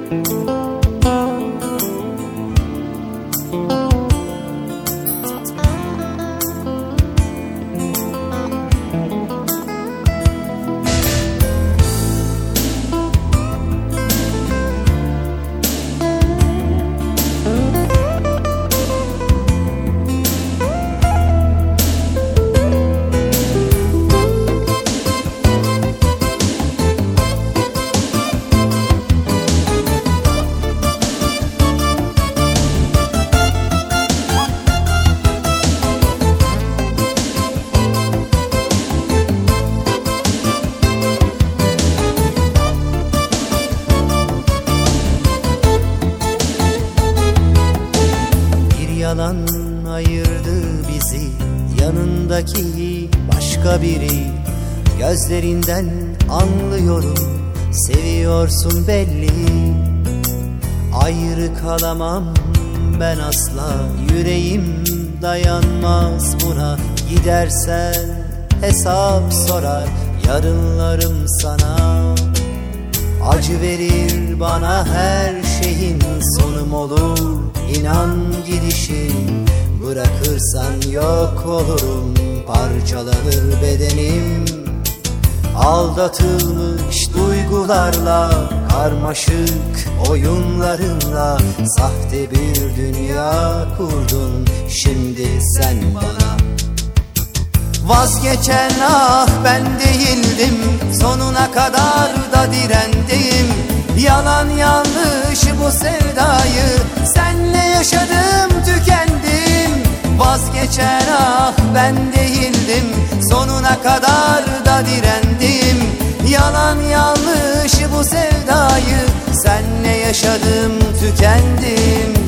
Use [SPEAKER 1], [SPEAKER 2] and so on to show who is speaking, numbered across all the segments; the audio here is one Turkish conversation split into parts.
[SPEAKER 1] Yalan ayırdı bizi, yanındaki başka biri. Gözlerinden anlıyorum, seviyorsun belli. Ayrı kalamam ben asla, yüreğim dayanmaz buna. Gidersen hesap sorar yarınlarım sana. Acı verir bana her şeyin sonum olur. İnan gidişin, bırakırsan yok olurum. Parçalanır bedenim, aldatılmış duygularla, karmaşık oyunlarınla. Sahte bir dünya kurdun şimdi sen bana. Vazgeçen ah ben değildim, sonuna kadar da direndeyim. Yalan yanlış bu sevdayı, senle yaşadım tükendim. Vazgeçen ah ben değildim, sonuna kadar da direndeyim. Yalan yanlış bu sevdayı, senle yaşadım tükendim.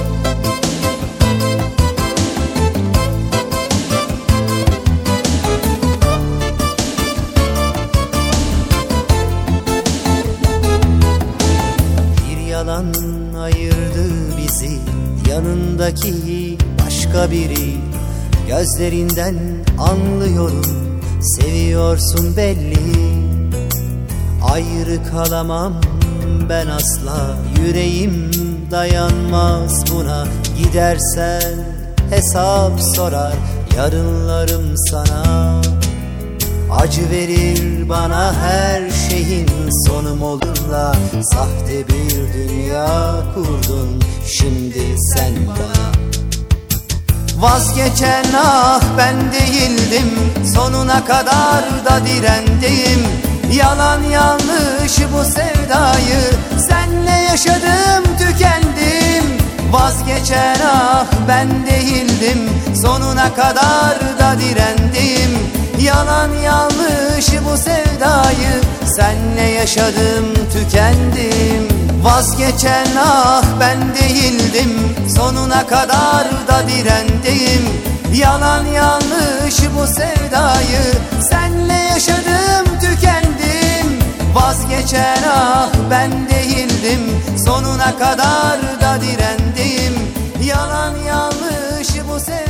[SPEAKER 1] Yalan ayırdı bizi, yanındaki başka biri. Gözlerinden anlıyorum, seviyorsun belli. Ayrı kalamam ben asla, yüreğim dayanmaz buna. Gidersen hesap sorar yarınlarım sana. Acı verir bana her şeyin sonum olurla. Sahte bir dünya kurdun şimdi sen bana. Vazgeçen ah ben değildim, sonuna kadar da direndeyim. Yalan yanlış bu sevdayı, senle yaşadım tükendim. Vazgeçen ah ben değildim, sonuna kadar da direndeyim. Yalan yanlış bu sevdayı, senle yaşadım tükendim. Vazgeçen ah ben değildim, sonuna kadar da direndeyim. Yalan yanlış bu sevdayı, senle yaşadım tükendim. Vazgeçen ah ben değildim, sonuna kadar da direndeyim. Yalan yanlış bu sevdayı.